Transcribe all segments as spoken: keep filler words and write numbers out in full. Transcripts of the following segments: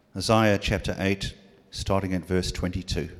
Isaiah chapter eight, starting at verse twenty-two.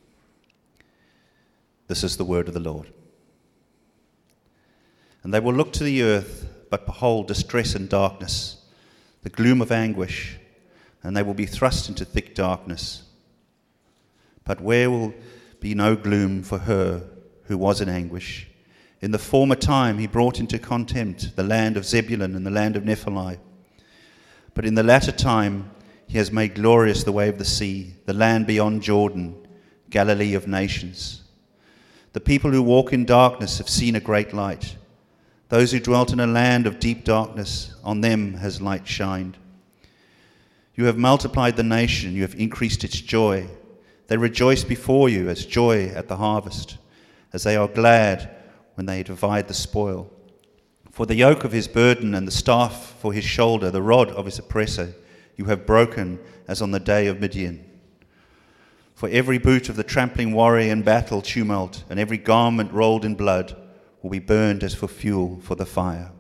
This is the word of the Lord. And they will look to the earth, but behold distress and darkness, the gloom of anguish, and they will be thrust into thick darkness. But where will be no gloom for her who was in anguish? In the former time he brought into contempt the land of Zebulun and the land of Nephtali. But in the latter time he has made glorious the way of the sea, the land beyond Jordan, Galilee of nations. The people who walk in darkness have seen a great light. Those who dwelt in a land of deep darkness, on them has light shined. You have multiplied the nation, you have increased its joy. They rejoice before you as joy at the harvest, as they are glad when they divide the spoil. For the yoke of his burden and the staff for his shoulder, the rod of his oppressor, you have broken as on the day of Midian. For every boot of the trampling warrior in battle tumult, and every garment rolled in blood, will be burned as for fuel for the fire.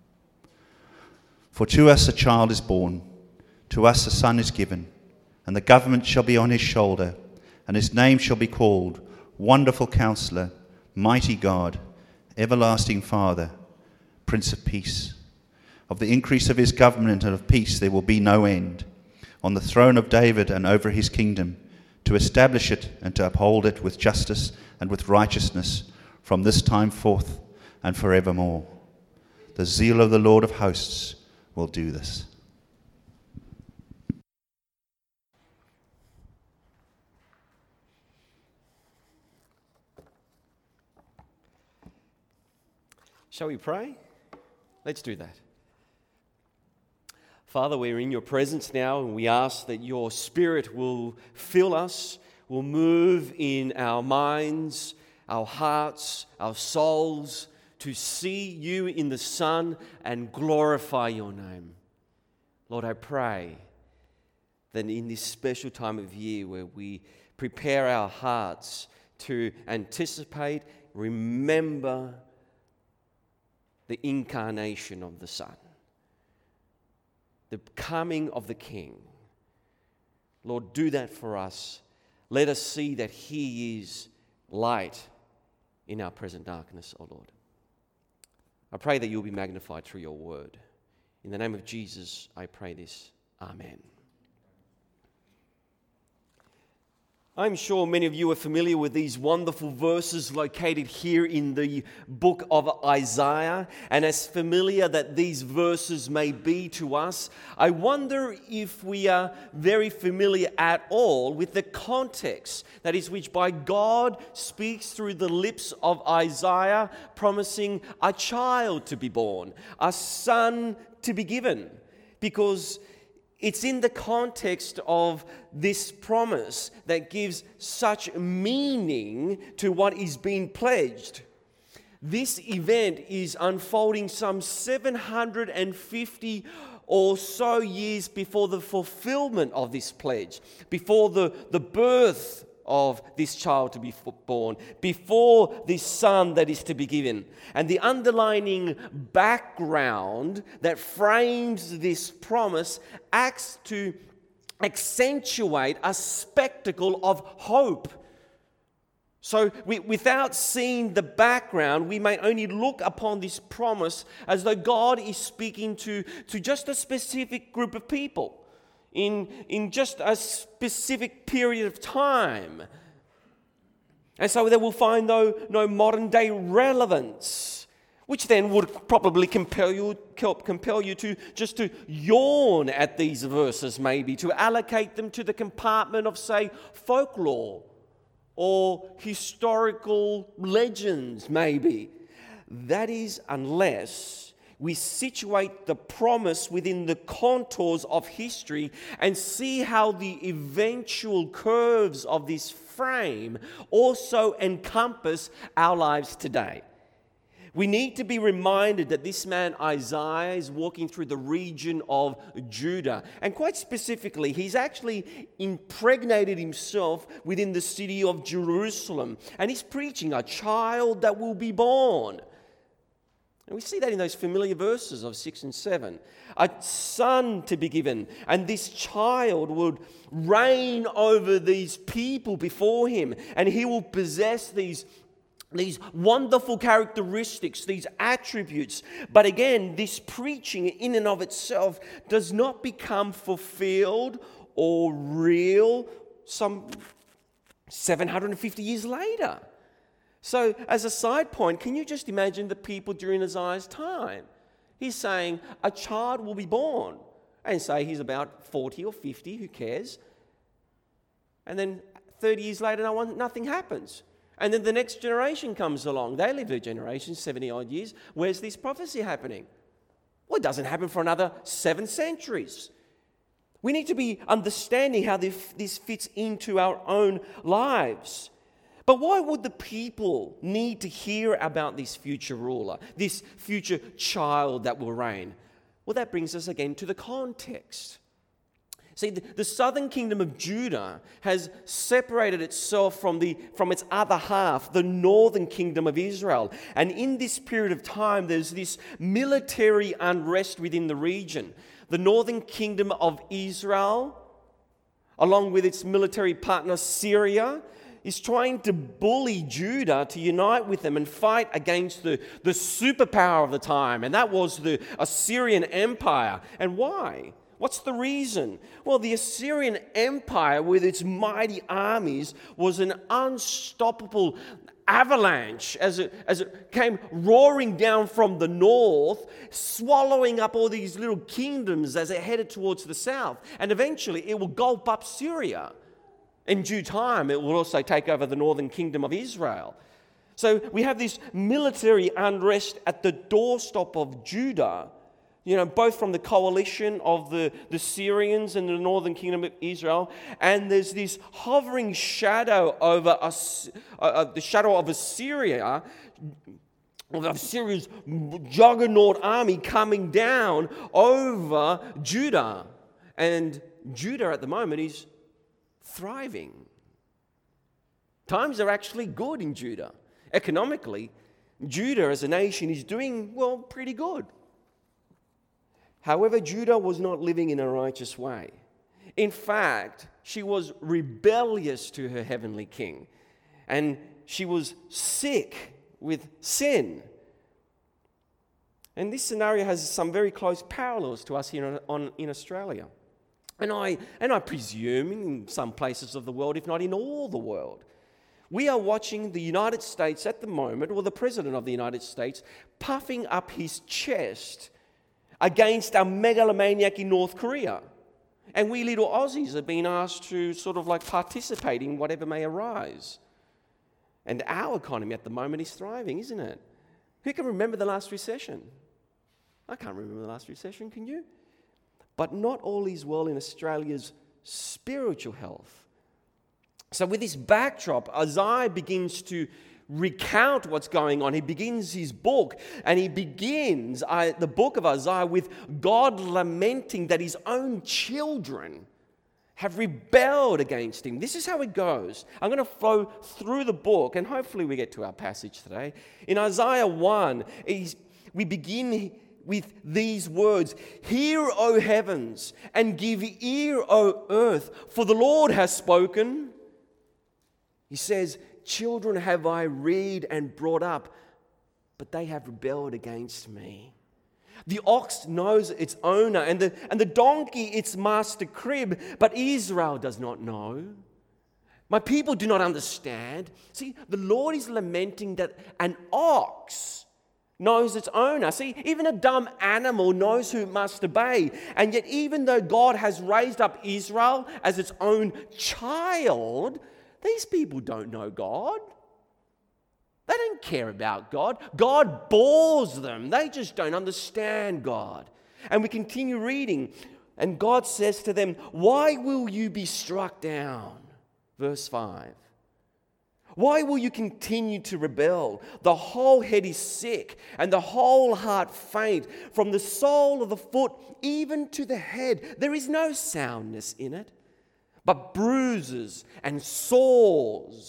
For to us a child is born, to us a son is given, and the government shall be on his shoulder, and his name shall be called Wonderful Counselor, Mighty God, Everlasting Father, Prince of Peace. Of the increase of his government and of peace there will be no end, on the throne of David and over his kingdom, to establish it and to uphold it with justice and with righteousness from this time forth and forevermore. The zeal of the Lord of hosts will do this. Shall we pray? Let's do that. Father, we're in your presence now, and we ask that your Spirit will fill us, will move in our minds, our hearts, our souls, to see you in the Son and glorify your name. Lord, I pray that in this special time of year where we prepare our hearts to anticipate, remember the incarnation of the Son, the coming of the King. Lord, do that for us. Let us see that he is light in our present darkness, O Lord. I pray that you'll be magnified through your word. In the name of Jesus, I pray this. Amen. I'm sure many of you are familiar with these wonderful verses located here in the book of Isaiah. And as familiar that these verses may be to us, I wonder if we are very familiar at all with the context, that is, which by God speaks through the lips of Isaiah, promising a child to be born, a son to be given. Because it's in the context of this promise that gives such meaning to what is being pledged. This event is unfolding some seven hundred fifty or so years before the fulfillment of this pledge, before the, the birth of this child to be born, before this son that is to be given. And the underlying background that frames this promise acts to accentuate a spectacle of hope. So we, without seeing the background, we may only look upon this promise as though God is speaking to, to just a specific group of people in, in just a specific period of time. And so they will find no, no modern day relevance, which then would probably compel you, compel you to just to yawn at these verses, maybe, to allocate them to the compartment of, say, folklore or historical legends, maybe. That is, unless we situate the promise within the contours of history and see how the eventual curves of this frame also encompass our lives today. We need to be reminded that this man Isaiah is walking through the region of Judah. And quite specifically, he's actually impregnated himself within the city of Jerusalem. And he's preaching a child that will be born. And we see that in those familiar verses of six and seven. A son to be given, and this child would reign over these people before him, and he will possess these, these wonderful characteristics, these attributes. But again, this preaching in and of itself does not become fulfilled or real some seven hundred fifty years later. So, as a side point, can you just imagine the people during Isaiah's time? He's saying a child will be born, and say he's about forty or fifty, who cares? And then thirty years later, no one, nothing happens. And then the next generation comes along. They live their generation, seventy odd years. Where's this prophecy happening? Well, it doesn't happen for another seven centuries. We need to be understanding how this fits into our own lives. But why would the people need to hear about this future ruler, this future child that will reign? Well, that brings us again to the context. See, the, the southern kingdom of Judah has separated itself from, the, from its other half, the northern kingdom of Israel. And in this period of time, there's this military unrest within the region. The northern kingdom of Israel, along with its military partner Syria, is trying to bully Judah to unite with them and fight against the, the superpower of the time, and that was the Assyrian Empire. And why? What's the reason? Well, the Assyrian Empire, with its mighty armies, was an unstoppable avalanche as it, as it came roaring down from the north, swallowing up all these little kingdoms as it headed towards the south. And eventually it will gulp up Syria. In due time, it will also take over the northern kingdom of Israel. So we have this military unrest at the doorstep of Judah, you know, both from the coalition of the, the Syrians and the northern kingdom of Israel, and there's this hovering shadow over us, uh, uh, the shadow of Assyria, of Assyria's juggernaut army coming down over Judah. And Judah at the moment is thriving. Times are actually good in Judah. Economically, Judah as a nation is doing, well, pretty good. However, Judah was not living in a righteous way. In fact, she was rebellious to her heavenly king, and she was sick with sin. And this scenario has some very close parallels to us here on, in Australia. And I, and I presume in some places of the world, if not in all the world, we are watching the United States at the moment, or the President of the United States, puffing up his chest against our megalomaniac in North Korea. And we little Aussies have been asked to sort of like participate in whatever may arise. And our economy at the moment is thriving, isn't it? Who can remember the last recession? I can't remember the last recession, can you? But not all is well in Australia's spiritual health. So with this backdrop, Isaiah begins to recount what's going on. He begins his book, and he begins uh, the book of Isaiah with God lamenting that his own children have rebelled against him. This is how it goes. I'm going to flow through the book, and hopefully we get to our passage today. In Isaiah one, we begin with these words: "Hear, O heavens, and give ear, O earth, for the Lord has spoken." He says, "Children have I reared and brought up, but they have rebelled against me. The ox knows its owner, and the, and the donkey its master crib, but Israel does not know. My people do not understand." See, the Lord is lamenting that an ox knows its owner. See, even a dumb animal knows who it must obey. And yet, even though God has raised up Israel as its own child, these people don't know God. They don't care about God. God bores them. They just don't understand God. And we continue reading, and God says to them, "Why will you be struck down?" Verse five. "Why will you continue to rebel? The whole head is sick, and the whole heart faint. From the sole of the foot even to the head, there is no soundness in it, but bruises and sores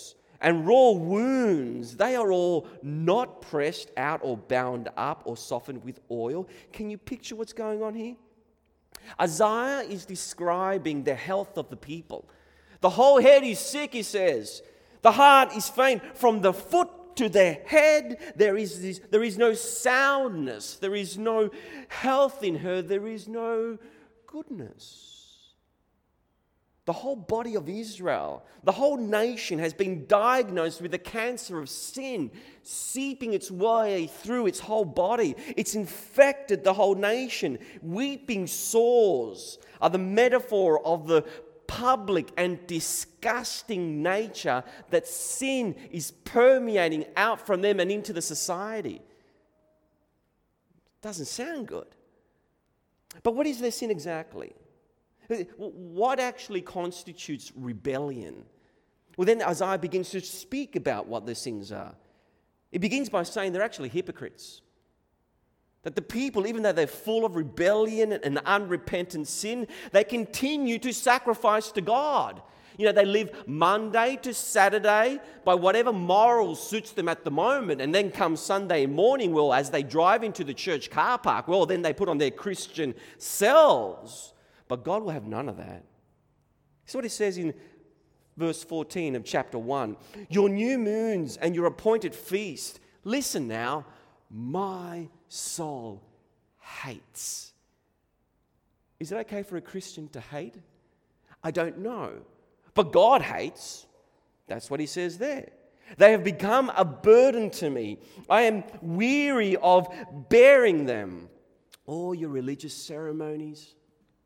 and raw wounds, they are all not pressed out or bound up or softened with oil. Can you picture what's going on here? Isaiah is describing the health of the people. The whole head is sick, he says. The heart is faint. From the foot to the head, there is this, there is no soundness. There is no health in her. There is no goodness. The whole body of Israel, the whole nation has been diagnosed with the cancer of sin, seeping its way through its whole body. It's infected the whole nation. Weeping sores are the metaphor of the public and disgusting nature that sin is permeating out from them and into the society. Doesn't sound good. But what is their sin exactly? What actually constitutes rebellion? Well, then Isaiah begins to speak about what their sins are. It begins by saying they're actually hypocrites. That the people, even though they're full of rebellion and unrepentant sin, they continue to sacrifice to God. You know, they live Monday to Saturday by whatever moral suits them at the moment. And then come Sunday morning, well, as they drive into the church car park, well, then they put on their Christian selves. But God will have none of that. That's what it says in verse fourteen of chapter one. Your new moons and your appointed feast. Listen now, my soul hates. Is it okay for a Christian to hate? I don't know. But God hates. That's what he says there. They have become a burden to me. I am weary of bearing them. All your religious ceremonies,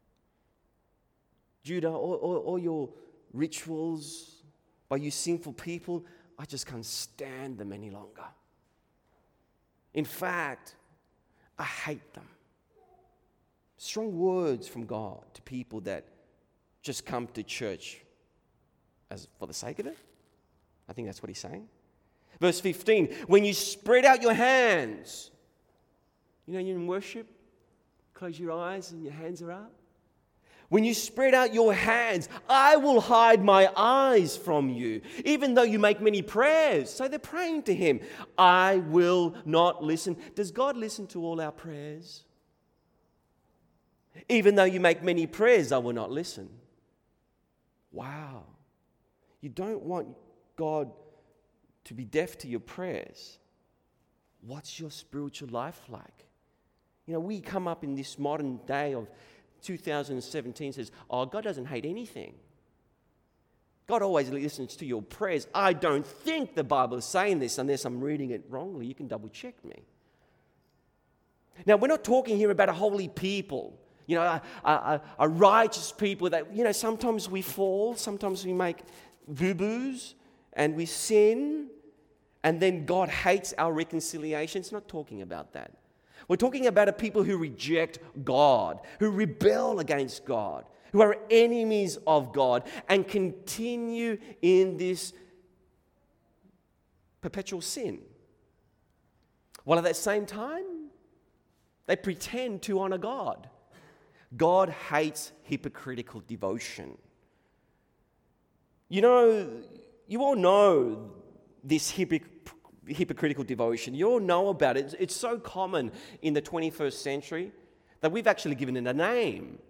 Judah, all, all, all your rituals by you sinful people, I just can't stand them any longer. In fact, I hate them. Strong words from God to people that just come to church as for the sake of it. I think that's what he's saying. Verse fifteen, when you spread out your hands, you know, you're in worship, close your eyes and your hands are up. When you spread out your hands, I will hide my eyes from you, even though you make many prayers. So they're praying to him. I will not listen. Does God listen to all our prayers? Even though you make many prayers, I will not listen. Wow. You don't want God to be deaf to your prayers. What's your spiritual life like? You know, we come up in this modern day of two thousand seventeen says, oh, God doesn't hate anything. God always listens to your prayers. I don't think the Bible is saying this unless I'm reading it wrongly. You can double check me. Now, we're not talking here about a holy people, you know, a, a, a righteous people that, you know, sometimes we fall, sometimes we make boo-boos and we sin, and then God hates our reconciliation. It's not talking about that. We're talking about a people who reject God, who rebel against God, who are enemies of God and continue in this perpetual sin. While at that same time, they pretend to honor God. God hates hypocritical devotion. You know, you all know this hypocritical hypocritical devotion. You all know about it. It's so common in the twenty-first century that we've actually given it a name.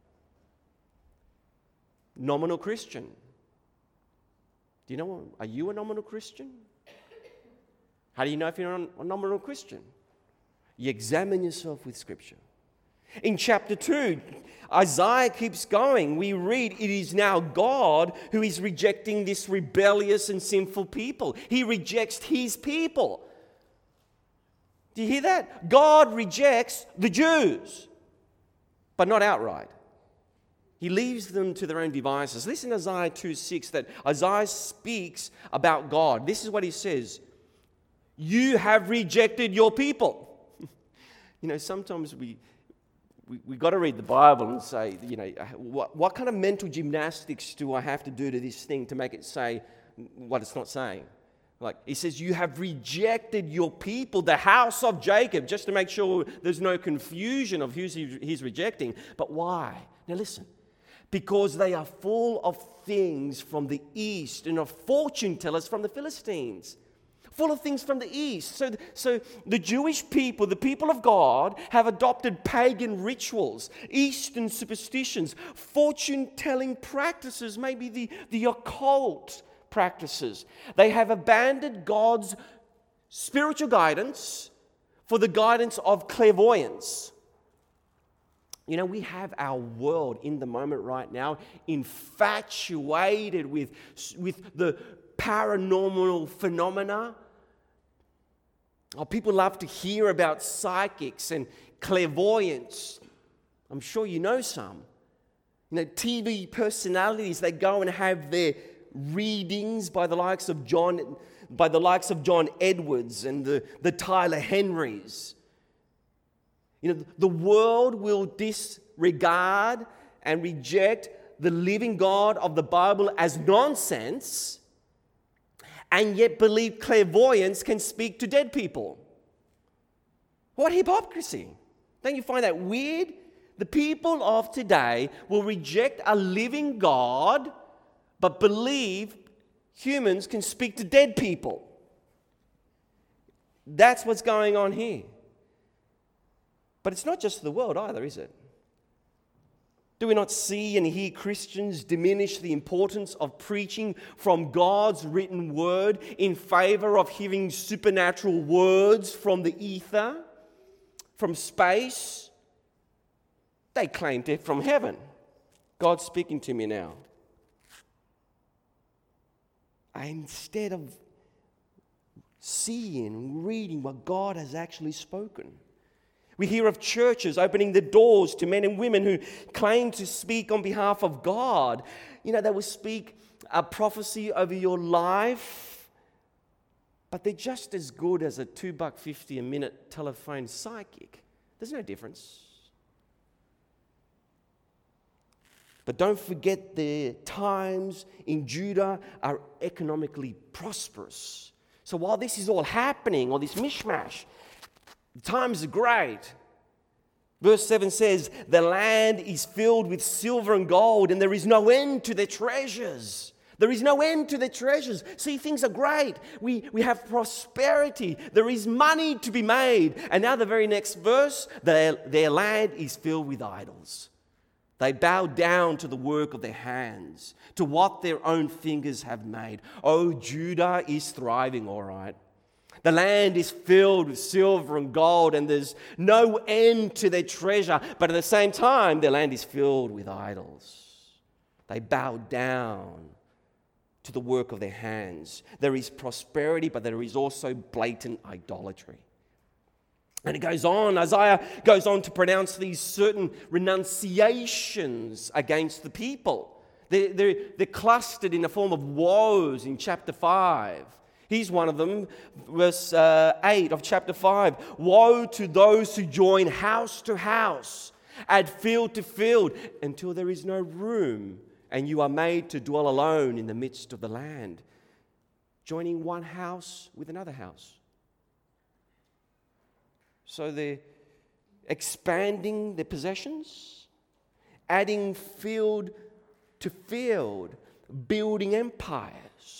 Nominal Christian. Do you know, are you a nominal Christian? How do you know if you're a nominal Christian? You examine yourself with Scripture. In chapter two, Isaiah keeps going. We read, it is now God who is rejecting this rebellious and sinful people. He rejects his people. Do you hear that? God rejects the Jews, but not outright. He leaves them to their own devices. Listen to Isaiah two six, that Isaiah speaks about God. This is what he says. You have rejected your people. You know, sometimes we... We've we got to read the Bible and say, you know, what, what kind of mental gymnastics do I have to do to this thing to make it say what it's not saying? Like, he says, you have rejected your people, the house of Jacob, just to make sure there's no confusion of who he's rejecting. But why? Now listen, because they are full of things from the east and of fortune tellers from the Philistines. Full of things from the east. So, so the Jewish people, the people of God, have adopted pagan rituals, Eastern superstitions, fortune-telling practices, maybe the, the occult practices. They have abandoned God's spiritual guidance for the guidance of clairvoyance. You know, we have our world in the moment right now infatuated with, with the paranormal phenomena. Oh, people love to hear about psychics and clairvoyance. I'm sure you know some. You know, T V personalities, they go and have their readings by the likes of John, by the likes of John Edwards and the, the Tyler Henrys. You know, the world will disregard and reject the living God of the Bible as nonsense, and yet believe clairvoyance can speak to dead people. What hypocrisy! Don't you find that weird? The people of today will reject a living God, but believe humans can speak to dead people. That's what's going on here. But it's not just the world either, is it? Do we not see and hear Christians diminish the importance of preaching from God's written word in favor of hearing supernatural words from the ether, from space? They claim to from heaven. God's speaking to me now. Instead of seeing, reading what God has actually spoken. We hear of churches opening the doors to men and women who claim to speak on behalf of God. You know, they will speak a prophecy over your life, but they're just as good as a two buck fifty a minute telephone psychic. There's no difference. But don't forget the times in Judah are economically prosperous. So while this is all happening, all this mishmash, the times are great. Verse seven says, the land is filled with silver and gold, and there is no end to their treasures. There is no end to their treasures. See, things are great. We, we have prosperity. There is money to be made. And now the very next verse, their, their land is filled with idols. They bow down to the work of their hands, to what their own fingers have made. Oh, Judah is thriving, all right. The land is filled with silver and gold, and there's no end to their treasure. But at the same time, their land is filled with idols. They bow down to the work of their hands. There is prosperity, but there is also blatant idolatry. And it goes on, Isaiah goes on to pronounce these certain renunciations against the people. They're, they're, they're clustered in the form of woes in chapter five. Here's one of them, verse uh, eight of chapter five. Woe to those who join house to house, add field to field, until there is no room, and you are made to dwell alone in the midst of the land, joining one house with another house. So they're expanding their possessions, adding field to field, building empires.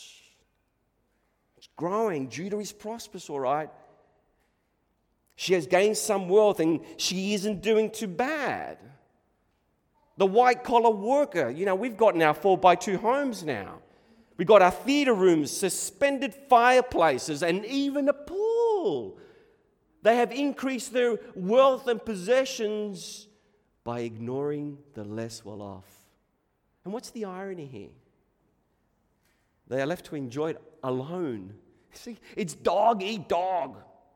It's growing. Judah is prosperous, all right. She has gained some wealth and she isn't doing too bad. The white-collar worker, you know, we've gotten our four by two homes now. We've got our theatre rooms, suspended fireplaces, and even a pool. They have increased their wealth and possessions by ignoring the less well-off. And what's the irony here? They are left to enjoy it alone. See, it's dog eat dog.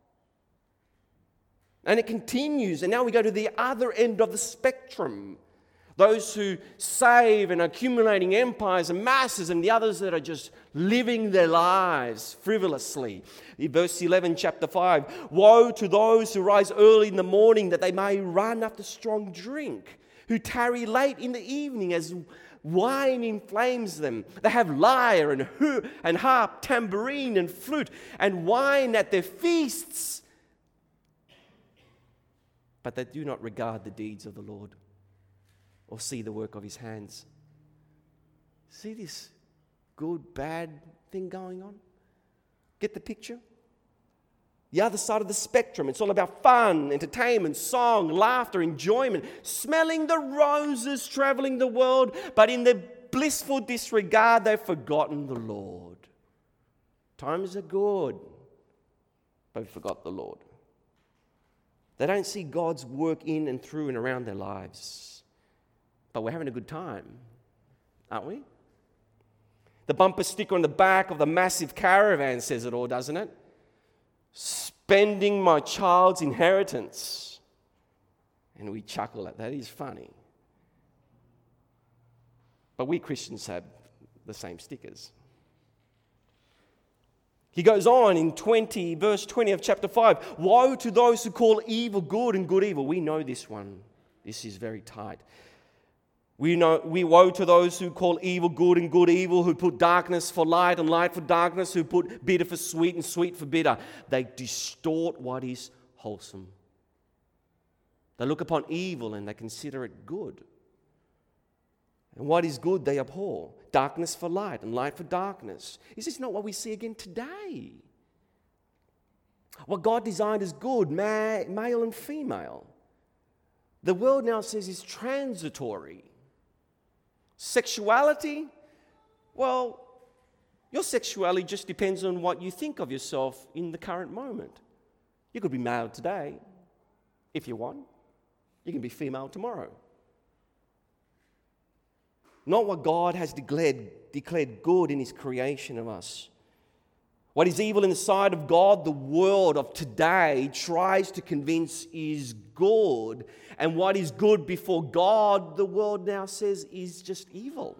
And it continues, and now we go to the other end of the spectrum. Those who save and are accumulating empires and masses, and the others that are just living their lives frivolously. In verse eleven, chapter five, woe to those who rise early in the morning that they may run after strong drink, who tarry late in the evening as wine inflames them. They have lyre and, hu- and harp, tambourine and flute, and wine at their feasts, but they do not regard the deeds of the Lord, or see the work of his hands. See this good, bad thing going on? Get the picture? The other side of the spectrum, it's all about fun, entertainment, song, laughter, enjoyment, smelling the roses, traveling the world, but in their blissful disregard, they've forgotten the Lord. Times are good, but we forgot the Lord. They don't see God's work in and through and around their lives. But we're having a good time, aren't we? The bumper sticker on the back of the massive caravan says it all, doesn't it? Spending my child's inheritance. And we chuckle at that. That is funny. But we Christians have the same stickers. He goes on in twenty, verse twenty of chapter five. Woe to those who call evil good and good evil. We know this one. This is very tight. We know we woe to those who call evil good and good evil, who put darkness for light and light for darkness, who put bitter for sweet and sweet for bitter. They distort what is wholesome. They look upon evil and they consider it good. And what is good they abhor. Darkness for light and light for darkness. Is this not what we see again today? What God designed as good, ma- male and female, the world now says is transitory. Sexuality, well, your sexuality just depends on what you think of yourself in the current moment. You could be male today, if you want. You can be female tomorrow. Not what God has declared, declared good in his creation of us. What is evil in the sight of God, the world of today tries to convince is good. And what is good before God, the world now says is just evil.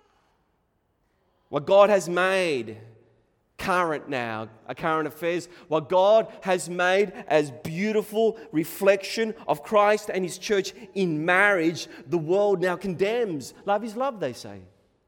What God has made current now, a current affairs, what God has made as beautiful reflection of Christ and his church in marriage, the world now condemns. Love is love, they say.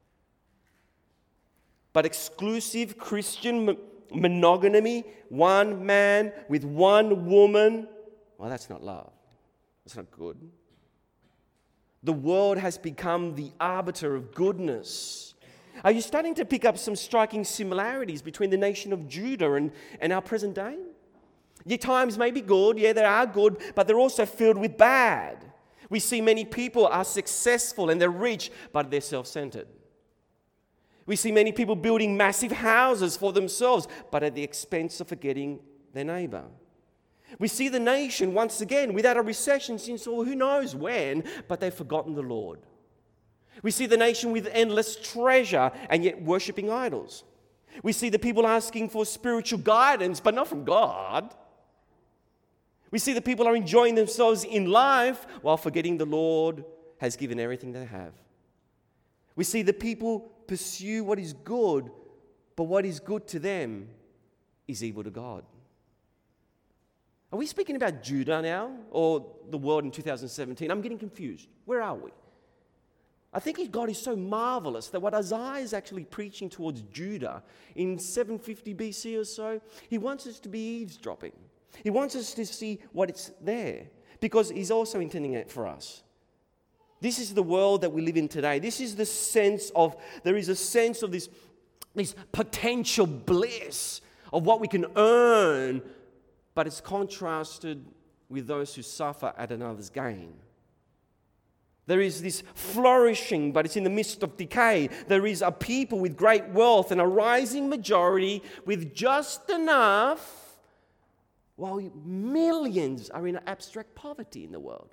But exclusive Christian monogamy, one man with one woman, well, that's not love. That's not good. The world has become the arbiter of goodness. Are you starting to pick up some striking similarities between the nation of Judah and, and our present day? Your times may be good, yeah, they are good, but they're also filled with bad. We see many people are successful and they're rich, but they're self-centered. We see many people building massive houses for themselves, but at the expense of forgetting their neighbor. We see the nation once again without a recession since, well, who knows when, but they've forgotten the Lord. We see the nation with endless treasure and yet worshipping idols. We see the people asking for spiritual guidance, but not from God. We see the people are enjoying themselves in life while forgetting the Lord has given everything they have. We see the people pursue what is good, but what is good to them is evil to God. Are we speaking about Judah now or the world in two thousand seventeen? I'm getting confused. Where are we? I think God is so marvelous that what Isaiah is actually preaching towards Judah in seven fifty B C or so, he wants us to be eavesdropping. He wants us to see what it's there because he's also intending it for us. This is the world that we live in today. This is the sense of, there is a sense of this, this potential bliss of what we can earn, but it's contrasted with those who suffer at another's gain. There is this flourishing, but it's in the midst of decay. There is a people with great wealth and a rising majority with just enough, while millions are in abstract poverty in the world.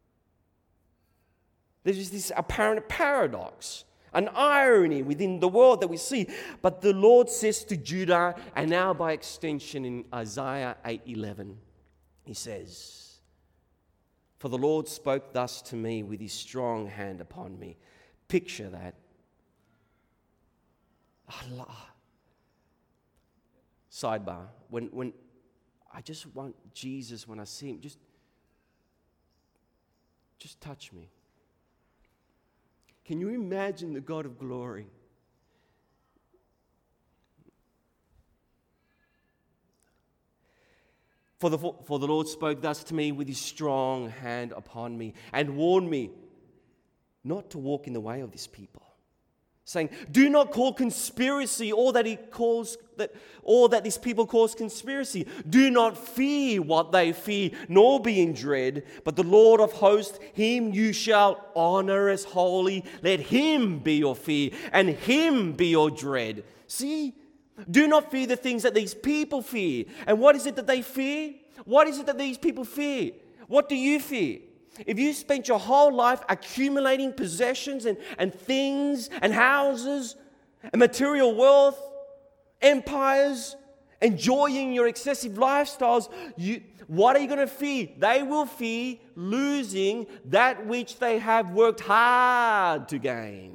There's this apparent paradox, an irony within the world that we see. But the Lord says to Judah, and now by extension in Isaiah eight eleven, he says, "For the Lord spoke thus to me with his strong hand upon me." Picture that. Allah. Sidebar. When, when I just want Jesus, when I see him, just, just touch me. Can you imagine the God of glory? For the, for the Lord spoke thus to me with his strong hand upon me and warned me not to walk in the way of this people. Saying, do not call conspiracy all that he calls that all that this people calls conspiracy. Do not fear what they fear, nor be in dread. But the Lord of hosts, him you shall honor as holy. Let him be your fear, and him be your dread. See, do not fear the things that these people fear. And what is it that they fear? What is it that these people fear? What do you fear? If you spent your whole life accumulating possessions and, and things and houses and material wealth, empires, enjoying your excessive lifestyles, you, what are you going to fear? They will fear losing that which they have worked hard to gain.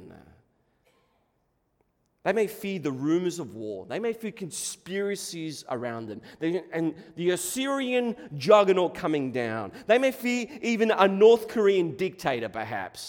They may fear the rumors of war. They may fear conspiracies around them. They, and the Assyrian juggernaut coming down. They may fear even a North Korean dictator, perhaps.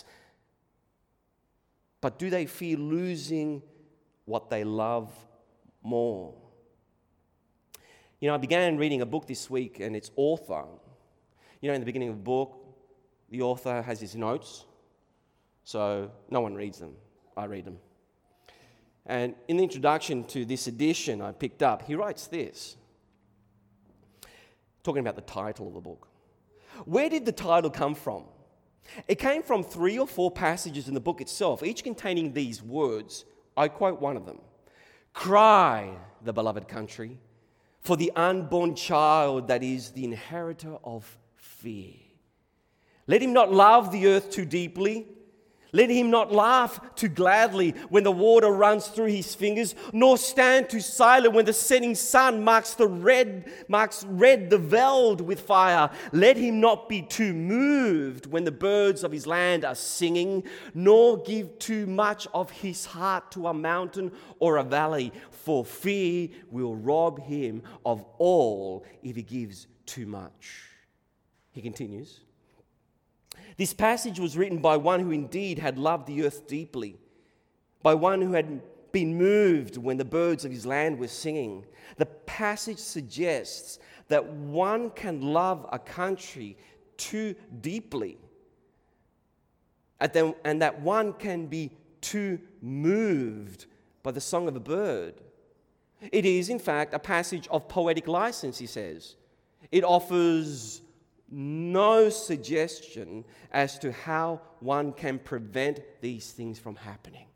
But do they fear losing what they love more? You know, I began reading a book this week, and its author, you know, in the beginning of the book, the author has his notes. So no one reads them. I read them. And in the introduction to this edition I picked up, he writes this, talking about the title of the book. Where did the title come from? It came from three or four passages in the book itself, each containing these words. I quote one of them. Cry, the beloved country, for the unborn child that is the inheritor of fear. Let him not love the earth too deeply. Let him not laugh too gladly when the water runs through his fingers, nor stand too silent when the setting sun marks the red, marks red the veld with fire. Let him not be too moved when the birds of his land are singing, nor give too much of his heart to a mountain or a valley, for fear will rob him of all if he gives too much. He continues. This passage was written by one who indeed had loved the earth deeply, by one who had been moved when the birds of his land were singing. The passage suggests that one can love a country too deeply, and that one can be too moved by the song of a bird. It is, in fact, a passage of poetic license, he says. It offers no suggestion as to how one can prevent these things from happening.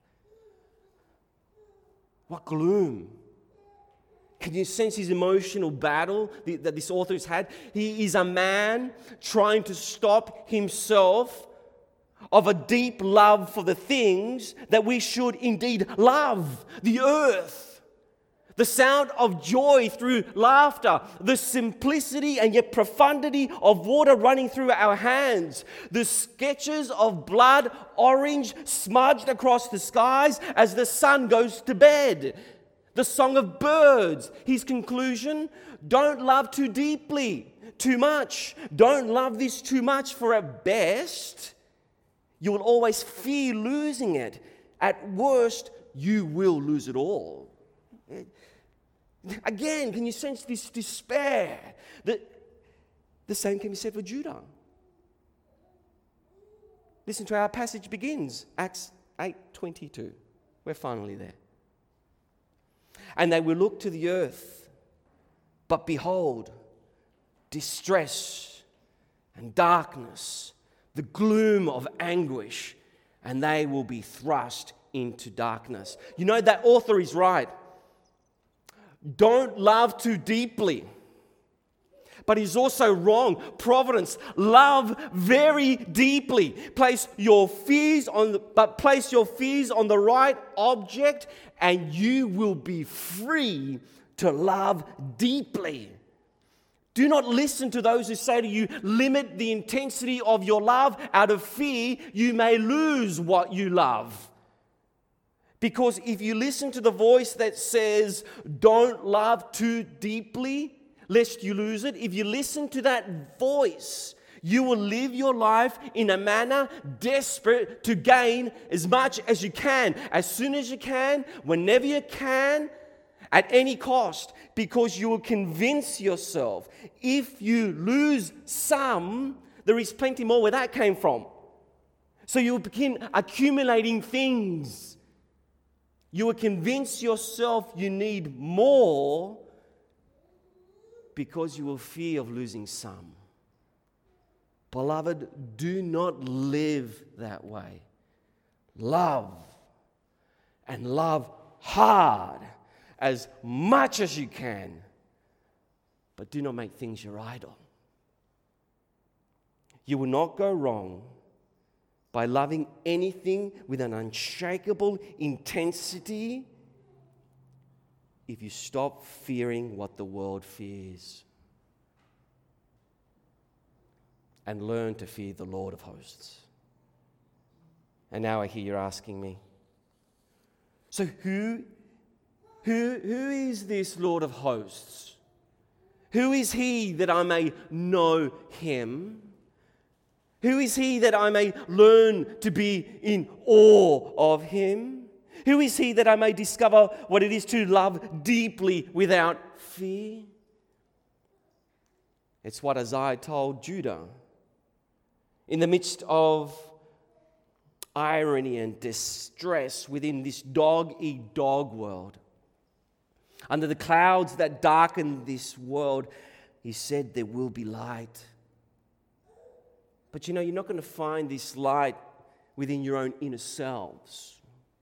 What gloom. Can you sense his emotional battle that this author has had? He is a man trying to stop himself of a deep love for the things that we should indeed love. The earth. The sound of joy through laughter, the simplicity and yet profundity of water running through our hands, the sketches of blood orange smudged across the skies as the sun goes to bed, the song of birds. His conclusion, don't love too deeply, too much. Don't love this too much, for at best, you will always fear losing it. At worst, you will lose it all. Again, can you sense this despair? The, the same can be said for Judah. Listen to how our passage begins, Acts eight twenty-two. We're finally there. And they will look to the earth, but behold, distress and darkness, the gloom of anguish, and they will be thrust into darkness. You know, that author is right. Don't love too deeply. But he's also wrong. Providence, love very deeply. Place your fears on the, but place your fears on the right object, and you will be free to love deeply. Do not listen to those who say to you, limit the intensity of your love. Out of fear, you may lose what you love. Because if you listen to the voice that says, don't love too deeply, lest you lose it, if you listen to that voice, you will live your life in a manner desperate to gain as much as you can, as soon as you can, whenever you can, at any cost, because you will convince yourself if you lose some, there is plenty more where that came from. So you will begin accumulating things. You will convince yourself you need more because you will fear of losing some. Beloved, do not live that way. Love, and love hard as much as you can, but do not make things your idol. You will not go wrong by loving anything with an unshakable intensity if you stop fearing what the world fears and learn to fear the Lord of hosts. And now I hear you're asking me, so who, who, who is this Lord of hosts? Who is he that I may know him? Who is he that I may learn to be in awe of him? Who is he that I may discover what it is to love deeply without fear? It's what Isaiah told Judah. In the midst of irony and distress within this dog-eat-dog world, under the clouds that darken this world, he said there will be light. But you know, you're not going to find this light within your own inner selves.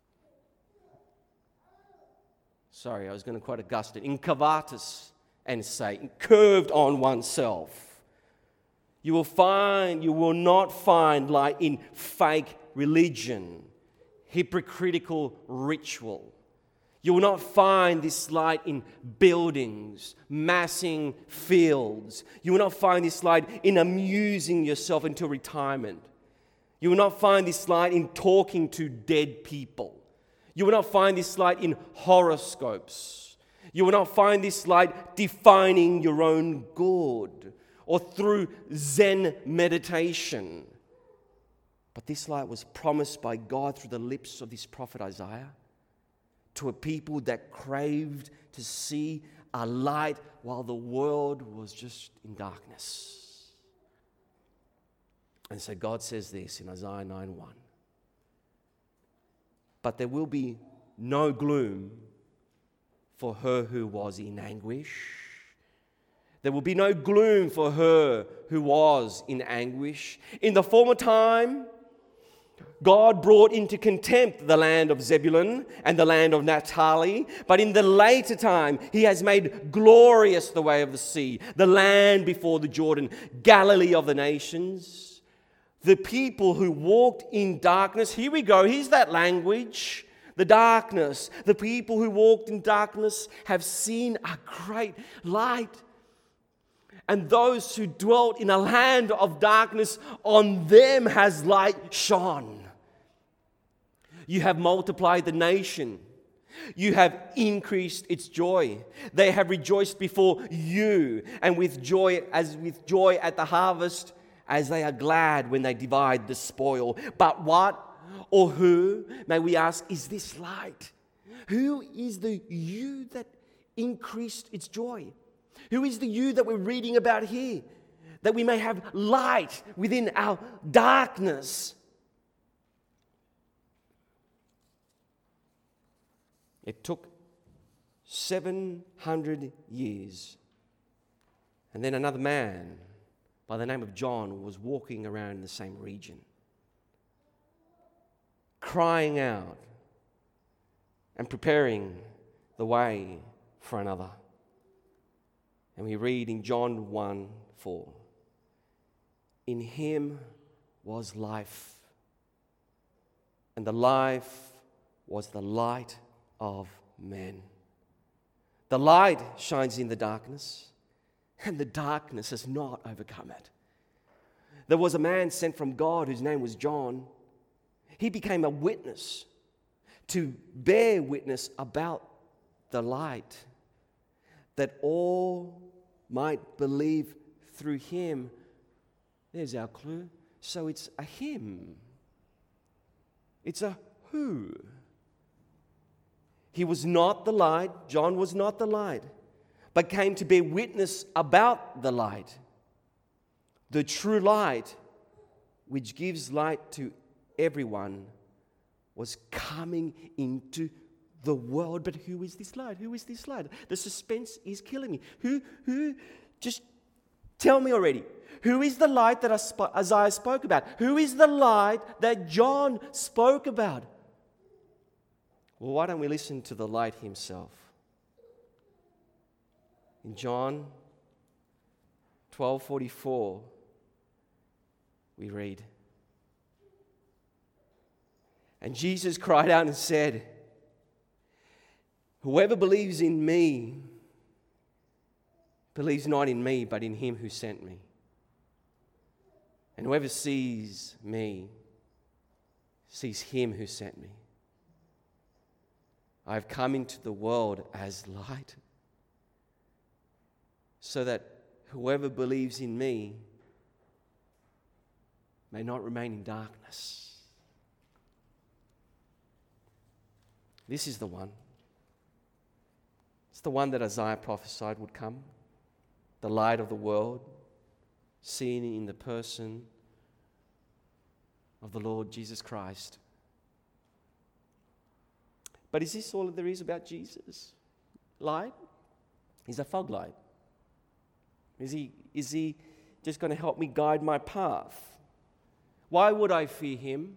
Sorry, I was going to quote Augustine. Incurvatus and say, curved on oneself. You will find, you will not find light in fake religion, hypocritical ritual. You will not find this light in buildings, massing fields. You will not find this light in amusing yourself until retirement. You will not find this light in talking to dead people. You will not find this light in horoscopes. You will not find this light defining your own good or through Zen meditation. But this light was promised by God through the lips of this prophet Isaiah to a people that craved to see a light while the world was just in darkness. And so God says this in Isaiah nine one. But there will be no gloom for her who was in anguish. There will be no gloom for her who was in anguish. In the former time, God brought into contempt the land of Zebulun and the land of Naphtali, but in the later time, he has made glorious the way of the sea, the land before the Jordan, Galilee of the nations. The people who walked in darkness, here we go, here's that language, the darkness. The people who walked in darkness have seen a great light. And those who dwelt in a land of darkness, on them has light shone. You have multiplied the nation. You have increased its joy. They have rejoiced before you, and with joy as with joy at the harvest, as they are glad when they divide the spoil. But what or who, may we ask, is this light? Who is the you that increased its joy? Who is the you that we're reading about here? That we may have light within our darkness. It took seven hundred years. And then another man by the name of John was walking around in the same region, crying out and preparing the way for another. And we read in John one four, in him was life, and the life was the light of men. The light shines in the darkness, and the darkness has not overcome it. There was a man sent from God whose name was John. He became a witness to bear witness about the light, that all might believe through him. There's our clue. So it's a him. It's a who. He was not the light. John was not the light, but came to bear witness about the light, the true light, which gives light to everyone was coming into the world. But who is this light? Who is this light? The suspense is killing me. Who, who, just tell me already. Who is the light that Isaiah spoke about? Who is the light that John spoke about? Well, why don't we listen to the light himself? In John twelve forty-four, we read, "And Jesus cried out and said, 'Whoever believes in me believes not in me, but in him who sent me. And whoever sees me sees him who sent me. I have come into the world as light, so that whoever believes in me may not remain in darkness.'" This is the one. It's the one that Isaiah prophesied would come, the light of the world, seen in the person of the Lord Jesus Christ. But is this all that there is about Jesus? Light? He's a fog light. Is he, is he just going to help me guide my path? Why would I fear him?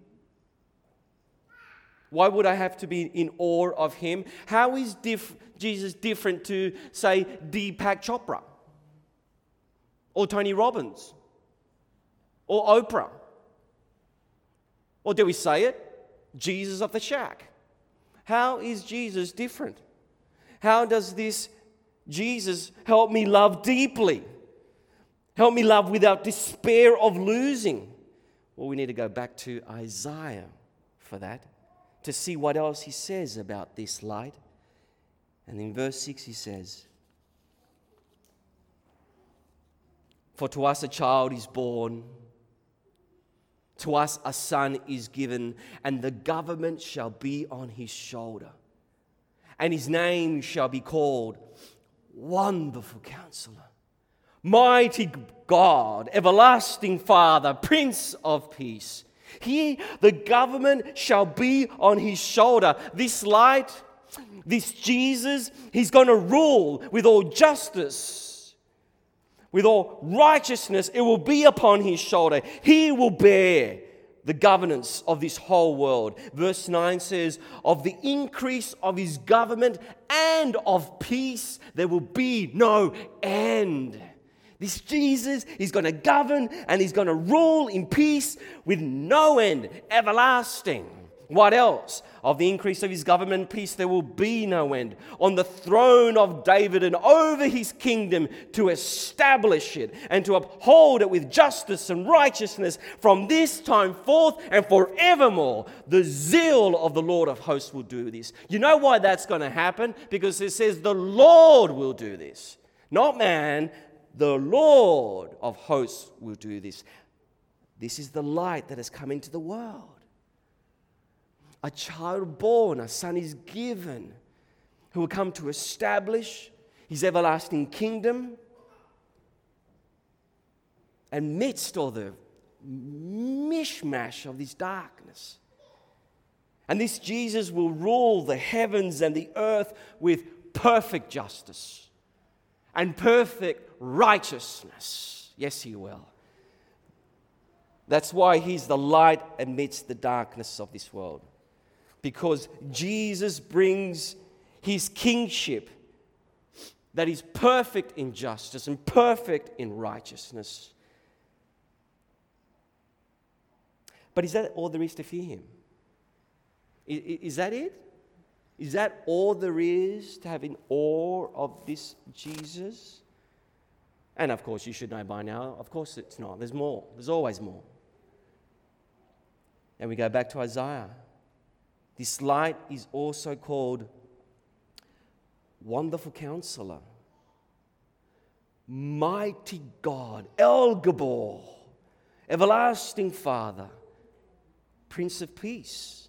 Why would I have to be in awe of him? How is diff- Jesus different to, say, Deepak Chopra? Or Tony Robbins? Or Oprah? Or do we say it? Jesus of the shack. How is Jesus different? How does this Jesus help me love deeply? Help me love without despair of losing? Well, we need to go back to Isaiah for that, to see what else he says about this light. And in verse six he says, "For to us a child is born, to us a son is given, and the government shall be on his shoulder. And his name shall be called Wonderful Counselor, Mighty God, Everlasting Father, Prince of Peace. Here the government shall be on his shoulder." This light, this Jesus, he's going to rule with all justice, with all righteousness. It will be upon his shoulder. He will bear the governance of this whole world. Verse nine says, "Of the increase of his government and of peace there will be no end." This Jesus, he's going to govern and he's going to rule in peace with no end, everlasting. What else? Of the increase of his government and peace there will be no end. On the throne of David and over his kingdom, to establish it and to uphold it with justice and righteousness from this time forth and forevermore. The zeal of the Lord of hosts will do this. You know why that's going to happen? Because it says the Lord will do this. Not man, the Lord of hosts will do this. This is the light that has come into the world. A child born, a son is given, who will come to establish his everlasting kingdom amidst all the mishmash of this darkness. And this Jesus will rule the heavens and the earth with perfect justice and perfect righteousness. Yes, he will. That's why he's the light amidst the darkness of this world. Because Jesus brings his kingship that is perfect in justice and perfect in righteousness. But is that all there is to fear him? Is that it? Is that all there is to have in awe of this Jesus? And of course, you should know by now, of course it's not. There's more. There's always more. And we go back to Isaiah. This light is also called Wonderful Counselor, Mighty God, El Gabor, Everlasting Father, Prince of Peace.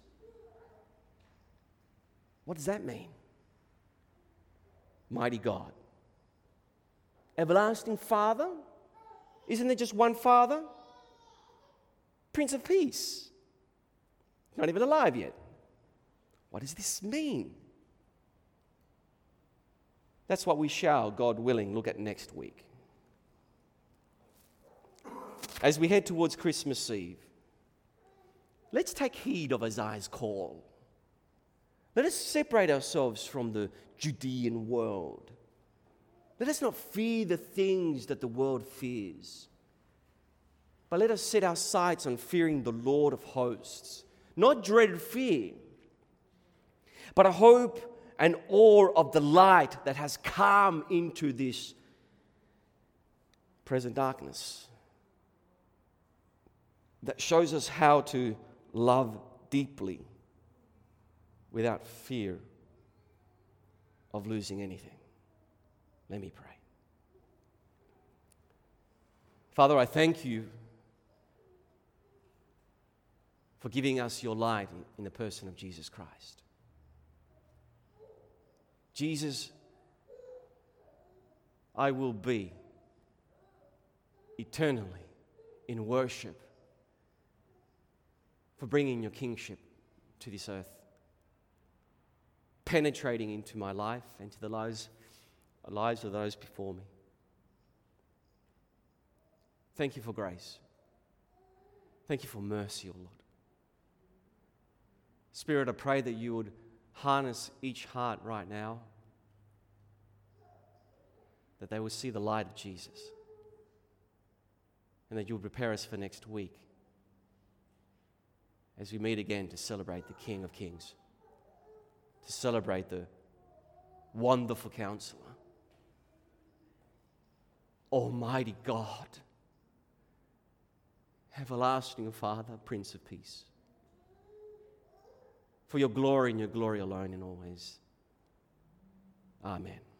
What does that mean? Mighty God. Everlasting Father? Isn't there just one Father? Prince of Peace. Not even alive yet. What does this mean? That's what we shall, God willing, look at next week. As we head towards Christmas Eve, let's take heed of Isaiah's call. Let us separate ourselves from the Judean world. Let us not fear the things that the world fears, but let us set our sights on fearing the Lord of hosts. Not dreaded fear, but a hope and awe of the light that has come into this present darkness, that shows us how to love deeply without fear of losing anything. Let me pray. Father, I thank you for giving us your light in the person of Jesus Christ. Jesus, I will be eternally in worship for bringing your kingship to this earth, penetrating into my life and to the lives, lives of those before me. Thank you for grace. Thank you for mercy, O Lord. Spirit, I pray that you would harness each heart right now, that they would see the light of Jesus, and that you would prepare us for next week as we meet again to celebrate the King of Kings, to celebrate the wonderful Counselor, Almighty God, everlasting Father, Prince of Peace. For your glory and your glory alone and always. Amen.